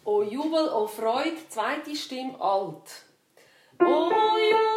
O Jubel, o Freude, zweite Stimme alt. O Jubel.